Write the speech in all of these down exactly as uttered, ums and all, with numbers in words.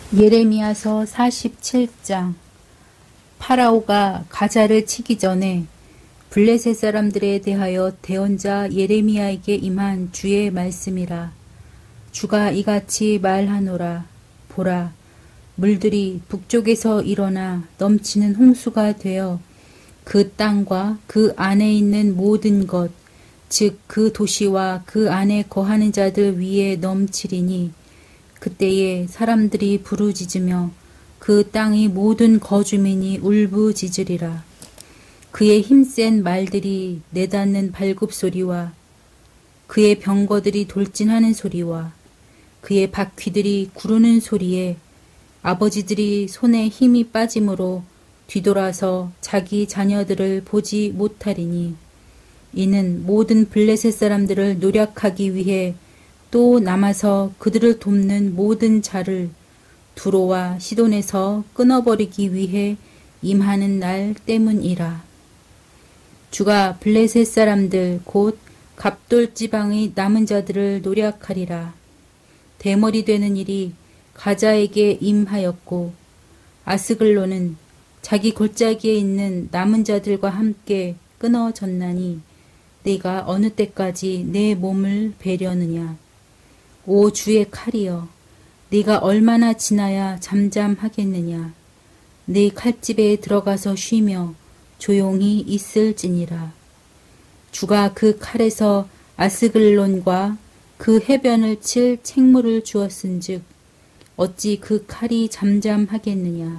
예레미야서 사십칠 장. 파라오가 가자를 치기 전에 블레셋 사람들에 대하여 대언자 예레미야에게 임한 주의 말씀이라. 주가 이같이 말하노라. 보라, 물들이 북쪽에서 일어나 넘치는 홍수가 되어 그 땅과 그 안에 있는 모든 것, 즉 그 도시와 그 안에 거하는 자들 위에 넘치리니 그때에 사람들이 부르짖으며 그 땅의 모든 거주민이 울부짖으리라. 그의 힘센 말들이 내닫는 발굽소리와 그의 병거들이 돌진하는 소리와 그의 바퀴들이 구르는 소리에 아버지들이 손에 힘이 빠짐으로 뒤돌아서 자기 자녀들을 보지 못하리니 이는 모든 블레셋 사람들을 노력하기 위해 또 남아서 그들을 돕는 모든 자를 두로와 시돈에서 끊어버리기 위해 임하는 날 때문이라. 주가 블레셋 사람들 곧 갑돌 지방의 남은 자들을 노력하리라. 대머리 되는 일이 가자에게 임하였고 아스글론은 자기 골짜기에 있는 남은 자들과 함께 끊어졌나니 네가 어느 때까지 내 몸을 베려느냐. 오 주의 칼이여, 네가 얼마나 지나야 잠잠하겠느냐. 네 칼집에 들어가서 쉬며 조용히 있을지니라. 주가 그 칼에서 아스글론과 그 해변을 칠 책무를 주었은즉 어찌 그 칼이 잠잠하겠느냐.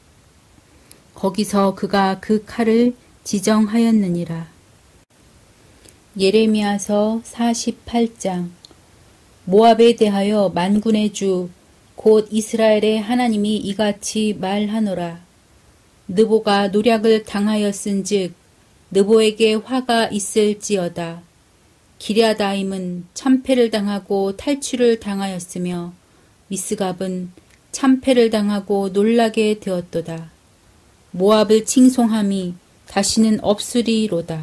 거기서 그가 그 칼을 지정하였느니라. 예레미야서 사십팔 장. 모압에 대하여 만군의 주 곧 이스라엘의 하나님이 이같이 말하노라. 느보가 노략을 당하였은즉 느보에게 화가 있을지어다. 기랴다임은 참패를 당하고 탈취를 당하였으며 미스갑은 참패를 당하고 놀라게 되었도다. 모압을 칭송함이 다시는 없으리로다.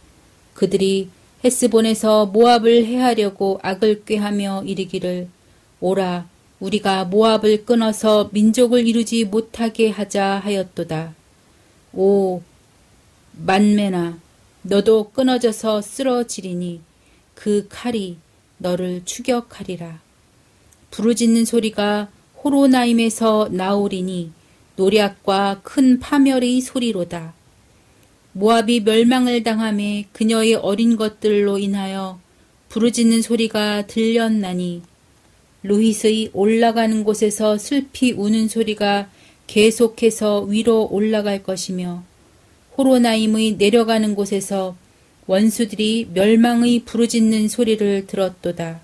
그들이 헤스본에서 모압을 해하려고 악을 꾀하며 이르기를 오라 우리가 모압을 끊어서 민족을 이루지 못하게 하자 하였도다. 오 만메나 너도 끊어져서 쓰러지리니 그 칼이 너를 추격하리라. 부르짖는 소리가 호로나임에서 나오리니 노략과 큰 파멸의 소리로다. 모압이 멸망을 당함에 그녀의 어린 것들로 인하여 부르짖는 소리가 들렸나니 루hit의 올라가는 곳에서 슬피 우는 소리가 계속해서 위로 올라갈 것이며 호로나임의 내려가는 곳에서 원수들이 멸망의 부르짖는 소리를 들었도다.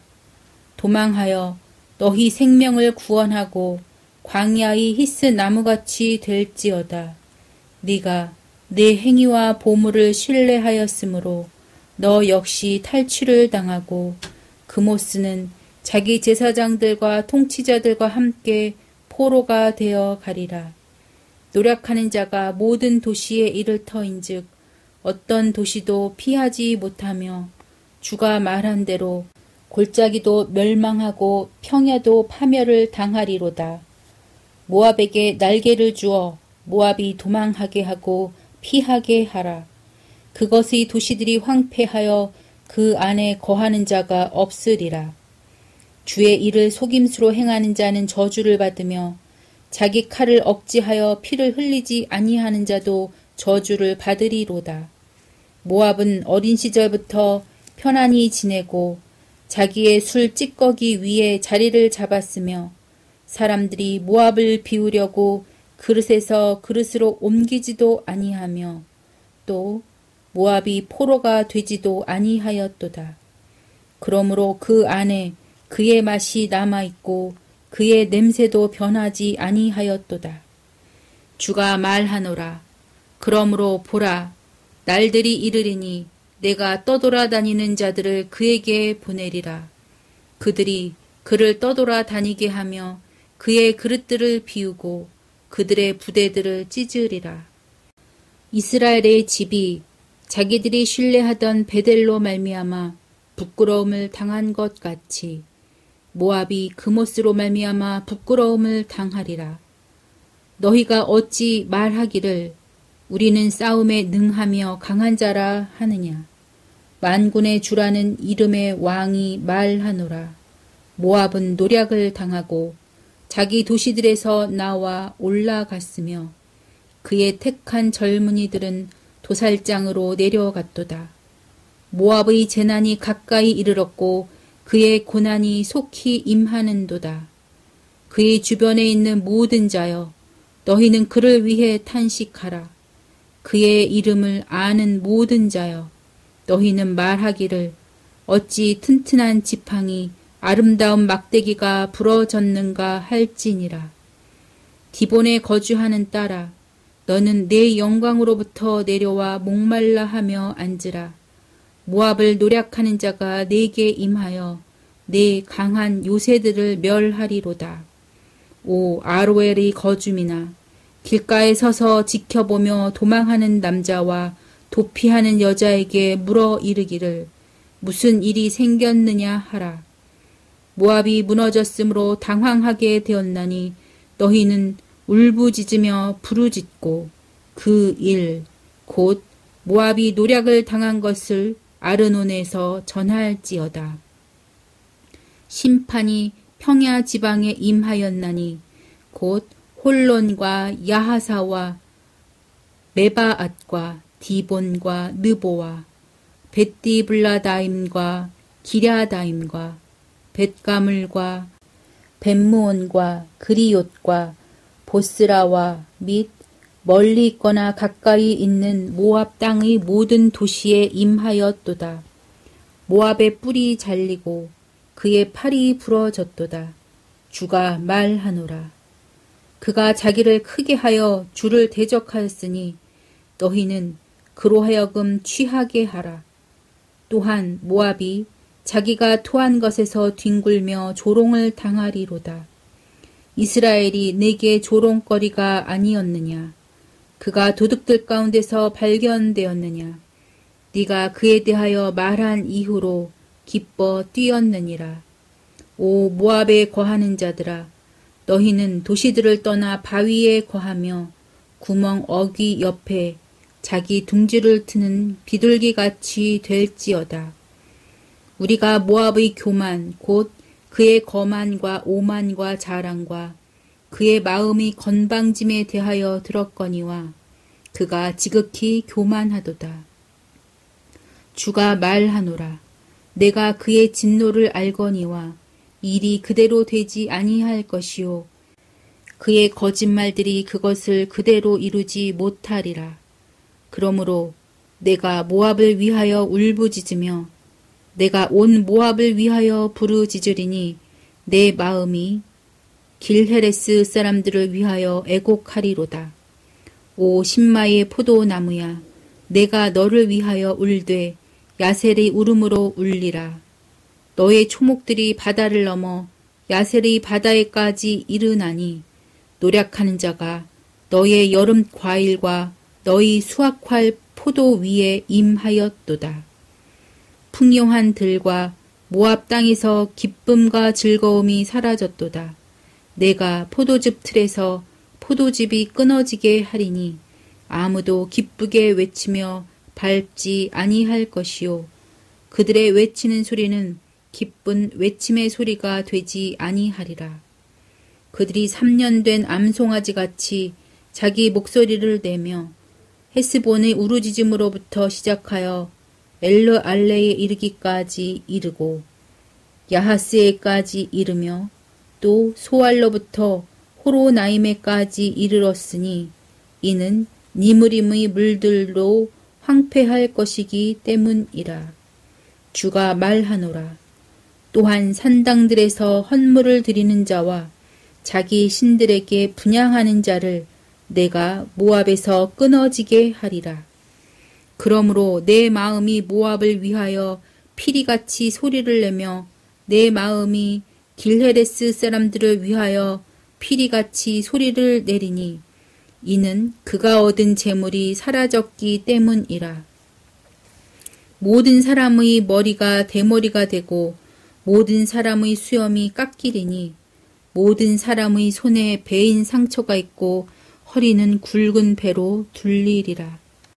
도망하여 너희 생명을 구원하고 광야의 히스 나무같이 될지어다. 네가 내 행위와 보물을 신뢰하였으므로 너 역시 탈취를 당하고 그모스는 자기 제사장들과 통치자들과 함께 포로가 되어 가리라. 노력하는 자가 모든 도시에 이를 터인즉 어떤 도시도 피하지 못하며 주가 말한 대로 골짜기도 멸망하고 평야도 파멸을 당하리로다. 모압에게 날개를 주어 모압이 도망하게 하고 피하게 하라. 그것의 도시들이 황폐하여 그 안에 거하는 자가 없으리라. 주의 일을 속임수로 행하는 자는 저주를 받으며 자기 칼을 억지하여 피를 흘리지 아니하는 자도 저주를 받으리로다. 모압은 어린 시절부터 편안히 지내고 자기의 술 찌꺼기 위에 자리를 잡았으며 사람들이 모압을 비우려고 그릇에서 그릇으로 옮기지도 아니하며 또 모압이 포로가 되지도 아니하였도다. 그러므로 그 안에 그의 맛이 남아있고 그의 냄새도 변하지 아니하였도다. 주가 말하노라. 그러므로 보라, 날들이 이르리니 내가 떠돌아다니는 자들을 그에게 보내리라. 그들이 그를 떠돌아다니게 하며 그의 그릇들을 비우고 그들의 부대들을 찢으리라. 이스라엘의 집이 자기들이 신뢰하던 베델로 말미암아 부끄러움을 당한 것 같이 모압이 그못으로 말미암아 부끄러움을 당하리라. 너희가 어찌 말하기를 우리는 싸움에 능하며 강한 자라 하느냐. 만군의 주라는 이름의 왕이 말하노라. 모압은 노략을 당하고 자기 도시들에서 나와 올라갔으며 그의 택한 젊은이들은 도살장으로 내려갔도다. 모압의 재난이 가까이 이르렀고 그의 고난이 속히 임하는도다. 그의 주변에 있는 모든 자여, 너희는 그를 위해 탄식하라. 그의 이름을 아는 모든 자여, 너희는 말하기를 어찌 튼튼한 지팡이 아름다운 막대기가 부러졌는가 할지니라. 디본에 거주하는 딸아, 너는 내 영광으로부터 내려와 목말라 하며 앉으라. 모압을 노략하는 자가 내게 임하여 내 강한 요새들을 멸하리로다. 오 아로엘의 거주민아, 길가에 서서 지켜보며 도망하는 남자와 도피하는 여자에게 물어 이르기를 무슨 일이 생겼느냐 하라. 모압이 무너졌으므로 당황하게 되었나니 너희는 울부짖으며 부르짖고 그 일 곧 모압이 노략을 당한 것을 아르논에서 전할지어다. 심판이 평야 지방에 임하였나니 곧 홀론과 야하사와 메바앗과 디본과 느보와 벳디블라다임과 기랴다임과 벳가물과 벳무온과 그리옷과 보스라와 및 멀리 있거나 가까이 있는 모압 땅의 모든 도시에 임하였도다. 모압의 뿔이 잘리고 그의 팔이 부러졌도다. 주가 말하노라. 그가 자기를 크게 하여 주를 대적하였으니 너희는 그로 하여금 취하게 하라. 또한 모압이 자기가 토한 것에서 뒹굴며 조롱을 당하리로다. 이스라엘이 내게 조롱거리가 아니었느냐. 그가 도둑들 가운데서 발견되었느냐. 네가 그에 대하여 말한 이후로 기뻐 뛰었느니라. 오 모압에 거하는 자들아, 너희는 도시들을 떠나 바위에 거하며 구멍 어귀 옆에 자기 둥지를 트는 비둘기같이 될지어다. 우리가 모압의 교만 곧 그의 거만과 오만과 자랑과 그의 마음이 건방짐에 대하여 들었거니와 그가 지극히 교만하도다. 주가 말하노라. 내가 그의 진노를 알거니와 일이 그대로 되지 아니할 것이요 그의 거짓말들이 그것을 그대로 이루지 못하리라. 그러므로 내가 모압을 위하여 울부짖으며 내가 온 모압을 위하여 부르짖으리니 내 마음이 길헤레스 사람들을 위하여 애곡하리로다. 오 신마의 포도나무야, 내가 너를 위하여 울되 야셀의 울음으로 울리라. 너의 초목들이 바다를 넘어 야셀의 바다에까지 이르나니 노략하는 자가 너의 여름 과일과 너희 수확할 포도 위에 임하였도다. 풍요한 들과 모압 땅에서 기쁨과 즐거움이 사라졌도다. 내가 포도즙 틀에서 포도즙이 끊어지게 하리니 아무도 기쁘게 외치며 밟지 아니할 것이요 그들의 외치는 소리는 기쁜 외침의 소리가 되지 아니하리라. 그들이 삼 년 된 암송아지같이 자기 목소리를 내며 헤스본의 우르짖음으로부터 시작하여 엘르 알레에 이르기까지 이르고 야하스에까지 이르며 또 소알로부터 호로나임에까지 이르렀으니 이는 니므림의 물들로 황폐할 것이기 때문이라. 주가 말하노라. 또한 산당들에서 헌물을 드리는 자와 자기 신들에게 분향하는 자를 내가 모압에서 끊어지게 하리라. 그러므로 내 마음이 모압을 위하여 피리같이 소리를 내며 내 마음이 길헤레스 사람들을 위하여 피리같이 소리를 내리니 이는 그가 얻은 재물이 사라졌기 때문이라. 모든 사람의 머리가 대머리가 되고 모든 사람의 수염이 깎이리니 모든 사람의 손에 베인 상처가 있고 허리는 굵은 배로 둘리리라.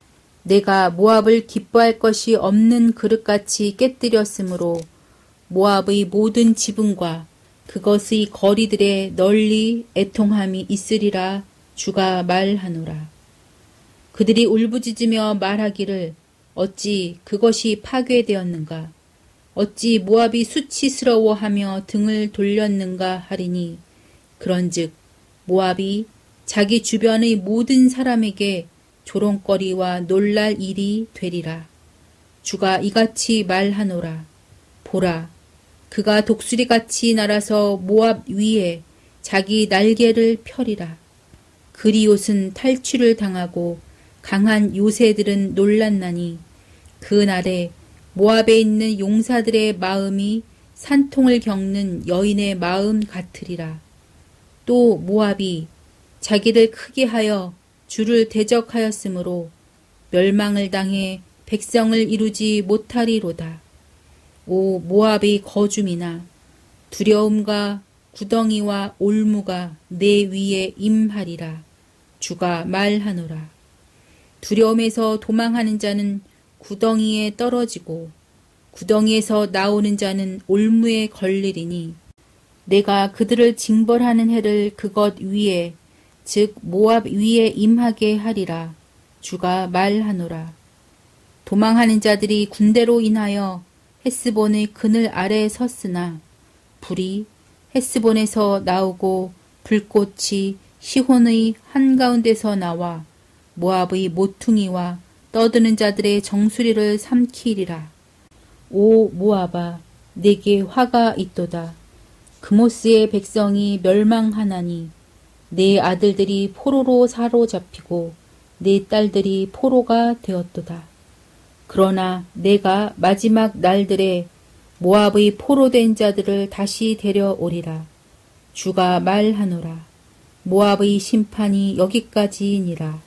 내가 모압을 기뻐할 것이 없는 그릇같이 깨뜨렸으므로 모압의 모든 지붕과 그것의 거리들에 널리 애통함이 있으리라. 주가 말하노라. 그들이 울부짖으며 말하기를 어찌 그것이 파괴되었는가? 어찌 모압이 수치스러워하며 등을 돌렸는가 하리니 그런즉 모압이 자기 주변의 모든 사람에게 조롱거리와 놀랄 일이 되리라. 주가 이같이 말하노라. 보라, 그가 독수리같이 날아서 모압 위에 자기 날개를 펴리라. 그리옷은 탈취를 당하고 강한 요새들은 놀랐나니 그날에 모압에 있는 용사들의 마음이 산통을 겪는 여인의 마음 같으리라. 또 모압이 자기를 크게 하여 주를 대적하였으므로 멸망을 당해 백성을 이루지 못하리로다. 오 모압의 거줌이나 두려움과 구덩이와 올무가 내 위에 임하리라. 주가 말하노라. 두려움에서 도망하는 자는 구덩이에 떨어지고 구덩이에서 나오는 자는 올무에 걸리리니 내가 그들을 징벌하는 해를 그것 위에 즉 모압 위에 임하게 하리라. 주가 말하노라. 도망하는 자들이 군대로 인하여 헤스본의 그늘 아래에 섰으나 불이 헤스본에서 나오고 불꽃이 시혼의 한가운데서 나와 모압의 모퉁이와 떠드는 자들의 정수리를 삼키리라. 오 모압아, 내게 화가 있도다. 그모스의 백성이 멸망하나니 내 아들들이 포로로 사로잡히고 내 딸들이 포로가 되었도다. 그러나 내가 마지막 날들에 모압의 포로된 자들을 다시 데려오리라. 주가 말하노라. 모압의 심판이 여기까지이니라.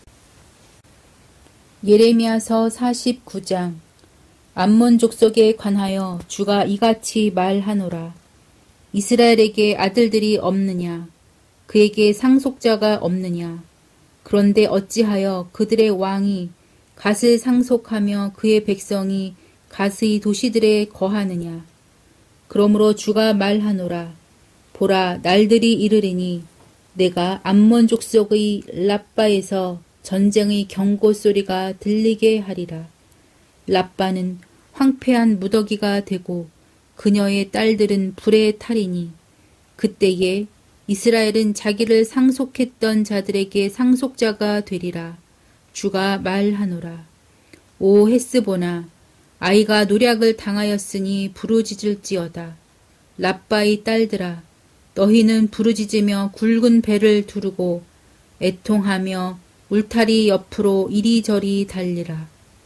예레미야서 사십구 장. 암몬 족속에 관하여 주가 이같이 말하노라. 이스라엘에게 아들들이 없느냐? 그에게 상속자가 없느냐? 그런데 어찌하여 그들의 왕이 갓을 상속하며 그의 백성이 갓의 도시들에 거하느냐? 그러므로 주가 말하노라. 보라, 날들이 이르리니 내가 암몬 족속의 랍바에서 전쟁의 경고 소리가 들리게 하리라. 랍바는 황폐한 무더기가 되고 그녀의 딸들은 불에 타리니 그때에 이스라엘은 자기를 상속했던 자들에게 상속자가 되리라. 주가 말하노라. 오 헤스보나, 아이가 노략을 당하였으니 부르짖을지어다. 랍바의 딸들아, 너희는 부르짖으며 굵은 배를 두르고 애통하며 울타리 옆으로 이리저리 달리라.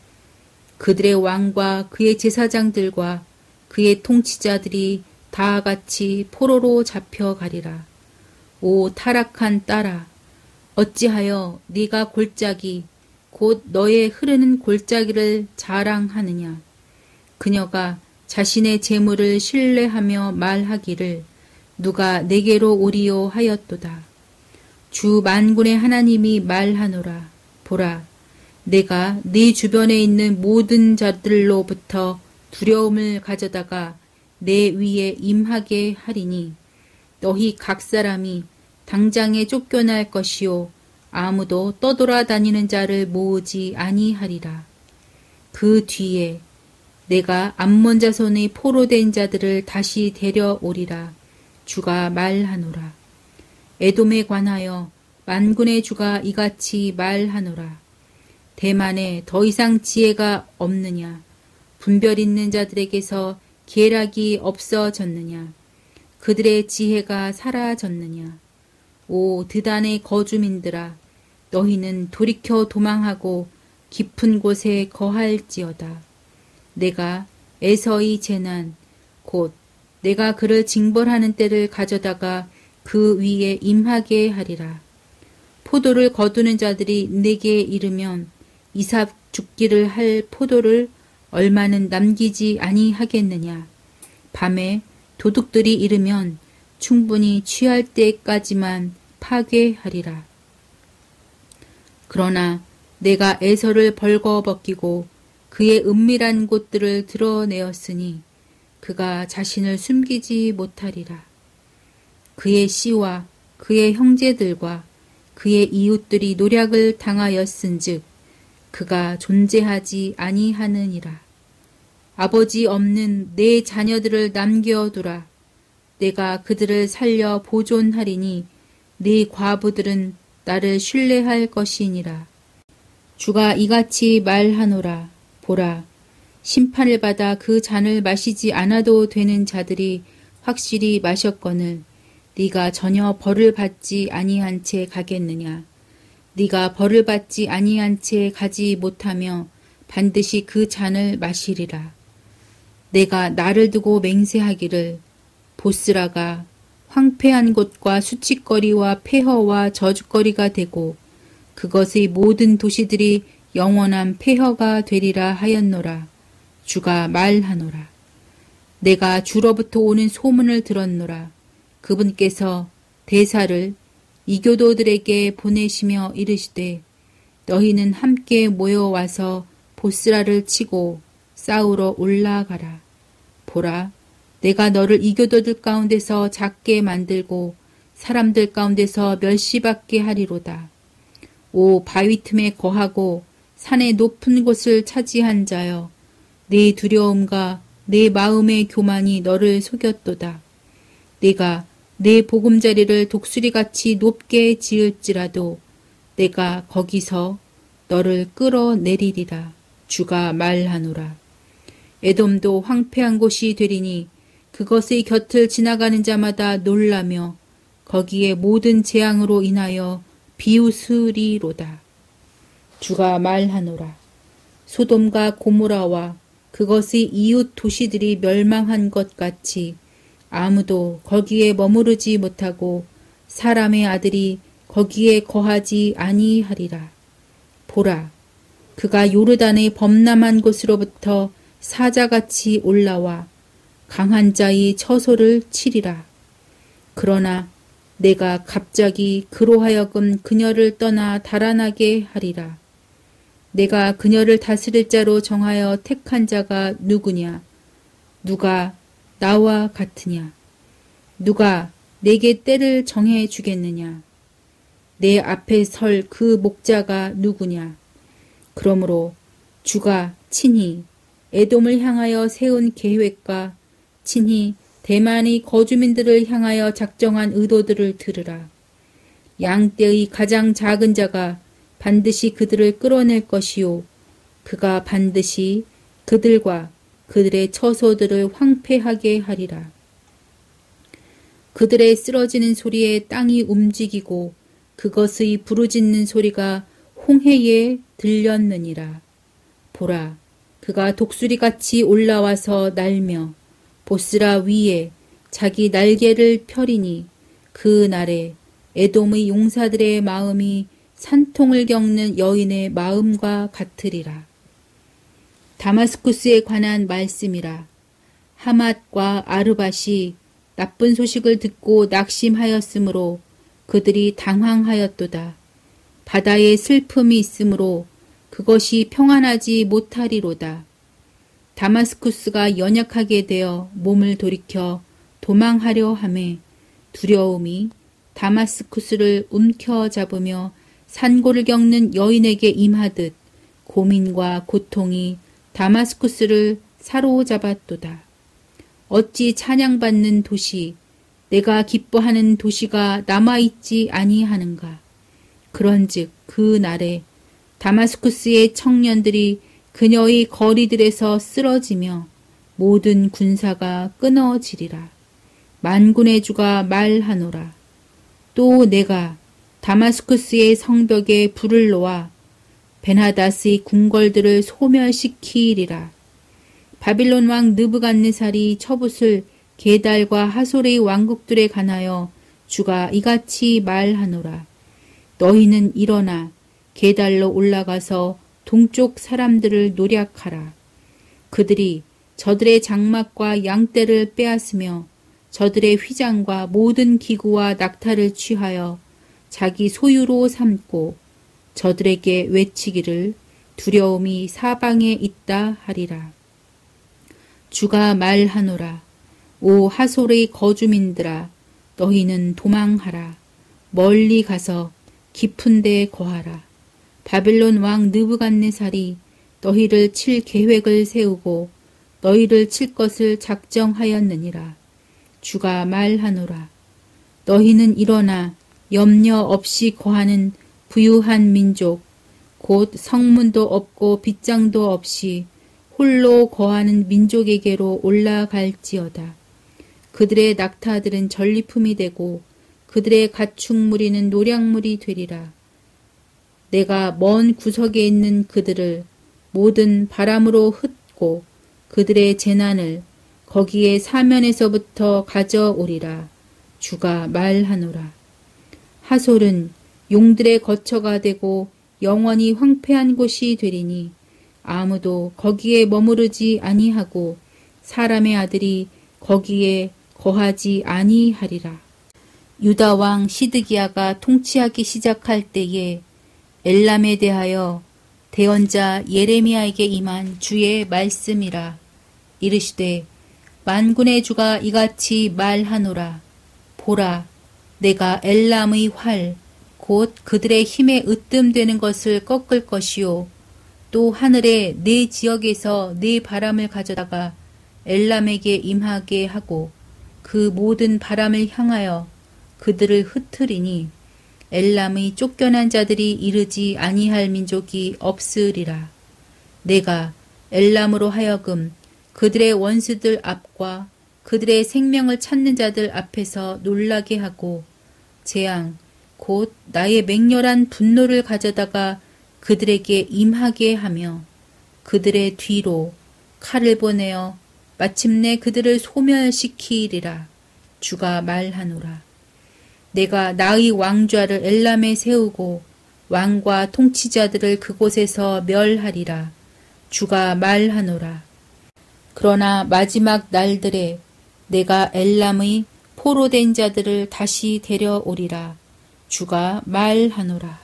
그들의 왕과 그의 제사장들과 그의 통치자들이 다 같이 포로로 잡혀가리라. 오 타락한 딸아, 어찌하여 네가 골짜기 곧 너의 흐르는 골짜기를 자랑하느냐? 그녀가 자신의 재물을 신뢰하며 말하기를 누가 내게로 오리요 하였도다. 주 만군의 하나님이 말하노라. 보라, 내가 네 주변에 있는 모든 자들로부터 두려움을 가져다가 내 위에 임하게 하리니 너희 각 사람이 당장에 쫓겨날 것이요 아무도 떠돌아다니는 자를 모으지 아니하리라. 그 뒤에 내가 암몬 자손의 포로된 자들을 다시 데려오리라. 주가 말하노라. 에돔에 관하여 만군의 주가 이같이 말하노라. 대만에 더 이상 지혜가 없느냐? 분별 있는 자들에게서 계략이 없어졌느냐? 그들의 지혜가 사라졌느냐? 오 드단의 거주민들아, 너희는 돌이켜 도망하고 깊은 곳에 거할지어다. 내가 에서의 재난, 곧 내가 그를 징벌하는 때를 가져다가 그 위에 임하게 하리라. 포도를 거두는 자들이 내게 이르면 이삭 죽기를 할 포도를 얼마는 남기지 아니하겠느냐. 밤에 도둑들이 이르면 충분히 취할 때까지만 파괴하리라. 그러나 내가 에서를 벌거벗기고 그의 은밀한 곳들을 드러내었으니 그가 자신을 숨기지 못하리라. 그의 씨와 그의 형제들과 그의 이웃들이 노략을 당하였은즉 그가 존재하지 아니하느니라. 아버지 없는 내 자녀들을 남겨두라. 내가 그들을 살려 보존하리니 네 과부들은 나를 신뢰할 것이니라. 주가 이같이 말하노라. 보라, 심판을 받아 그 잔을 마시지 않아도 되는 자들이 확실히 마셨거늘 네가 전혀 벌을 받지 아니한 채 가겠느냐. 네가 벌을 받지 아니한 채 가지 못하며 반드시 그 잔을 마시리라. 내가 나를 두고 맹세하기를 보스라가 황폐한 곳과 수치거리와 폐허와 저주거리가 되고 그것의 모든 도시들이 영원한 폐허가 되리라 하였노라. 주가 말하노라. 내가 주로부터 오는 소문을 들었노라. 그분께서 대사를 이교도들에게 보내시며 이르시되 너희는 함께 모여와서 보스라를 치고 싸우러 올라가라. 보라, 내가 너를 이교도들 가운데서 작게 만들고 사람들 가운데서 멸시받게 하리로다. 오 바위 틈에 거하고 산의 높은 곳을 차지한 자여, 네 두려움과 내 마음의 교만이 너를 속였도다. 내가 내 보금자리를 독수리같이 높게 지을지라도 내가 거기서 너를 끌어내리리라. 주가 말하노라. 에돔도 황폐한 곳이 되리니 그것의 곁을 지나가는 자마다 놀라며 거기에 모든 재앙으로 인하여 비웃으리로다. 주가 말하노라. 소돔과 고모라와 그것의 이웃 도시들이 멸망한 것 같이 아무도 거기에 머무르지 못하고 사람의 아들이 거기에 거하지 아니하리라. 보라, 그가 요르단의 범람한 곳으로부터 사자같이 올라와 강한 자의 처소를 치리라. 그러나 내가 갑자기 그로 하여금 그녀를 떠나 달아나게 하리라. 내가 그녀를 다스릴 자로 정하여 택한 자가 누구냐? 누가 나와 같으냐? 누가 내게 때를 정해 주겠느냐? 내 앞에 설 그 목자가 누구냐? 그러므로 주가 친히 에돔을 향하여 세운 계획과 친히 대만의 거주민들을 향하여 작정한 의도들을 들으라. 양떼의 가장 작은 자가 반드시 그들을 끌어낼 것이요 그가 반드시 그들과 그들의 처소들을 황폐하게 하리라. 그들의 쓰러지는 소리에 땅이 움직이고 그것의 부르짖는 소리가 홍해에 들렸느니라. 보라, 그가 독수리같이 올라와서 날며 보스라 위에 자기 날개를 펴리니 그 날에 에돔의 용사들의 마음이 산통을 겪는 여인의 마음과 같으리라. 다마스쿠스에 관한 말씀이라. 하맛과 아르밧이 나쁜 소식을 듣고 낙심하였으므로 그들이 당황하였도다. 바다에 슬픔이 있으므로 그것이 평안하지 못하리로다. 다마스쿠스가 연약하게 되어 몸을 돌이켜 도망하려 하매 두려움이 다마스쿠스를 움켜잡으며 산고를 겪는 여인에게 임하듯 고민과 고통이 다마스쿠스를 사로잡았도다. 어찌 찬양받는 도시, 내가 기뻐하는 도시가 남아있지 아니하는가. 그런즉 그 날에 다마스쿠스의 청년들이 그녀의 거리들에서 쓰러지며 모든 군사가 끊어지리라. 만군의 주가 말하노라. 또 내가 다마스쿠스의 성벽에 불을 놓아 베나닷의 궁궐들을 소멸시키리라. 바빌론 왕 느부갓네살이 처붓을 게달과 하솔의 왕국들에 관하여 주가 이같이 말하노라. 너희는 일어나 게달로 올라가서 동쪽 사람들을 노략하라. 그들이 저들의 장막과 양떼를 빼앗으며 저들의 휘장과 모든 기구와 낙타를 취하여 자기 소유로 삼고 저들에게 외치기를 두려움이 사방에 있다 하리라. 주가 말하노라. 오 하솔의 거주민들아, 너희는 도망하라. 멀리 가서 깊은 데 거하라. 바벨론 왕 느부갓네살이 너희를 칠 계획을 세우고 너희를 칠 것을 작정하였느니라. 주가 말하노라. 너희는 일어나 염려 없이 거하는 부유한 민족, 곧 성문도 없고 빗장도 없이 홀로 거하는 민족에게로 올라갈지어다. 그들의 낙타들은 전리품이 되고 그들의 가축무리는 노량물이 되리라. 내가 먼 구석에 있는 그들을 모든 바람으로 흩고 그들의 재난을 거기에 사면에서부터 가져오리라. 주가 말하노라. 하솔은 용들의 거처가 되고 영원히 황폐한 곳이 되리니 아무도 거기에 머무르지 아니하고 사람의 아들이 거기에 거하지 아니하리라. 유다 왕 시드기야가 통치하기 시작할 때에 엘람에 대하여 대언자 예레미야에게 임한 주의 말씀이라. 이르시되 만군의 주가 이같이 말하노라. 보라, 내가 엘람의 활 곧 그들의 힘에 으뜸되는 것을 꺾을 것이요 또 하늘의 네 지역에서 네 바람을 가져다가 엘람에게 임하게 하고 그 모든 바람을 향하여 그들을 흩으리니 엘람의 쫓겨난 자들이 이르지 아니할 민족이 없으리라. 내가 엘람으로 하여금 그들의 원수들 앞과 그들의 생명을 찾는 자들 앞에서 놀라게 하고 재앙 곧 나의 맹렬한 분노를 가져다가 그들에게 임하게 하며 그들의 뒤로 칼을 보내어 마침내 그들을 소멸시키리라. 주가 말하노라. 내가 나의 왕좌를 엘람에 세우고 왕과 통치자들을 그곳에서 멸하리라. 주가 말하노라. 그러나 마지막 날들에 내가 엘람의 포로된 자들을 다시 데려오리라. 주가 말하노라.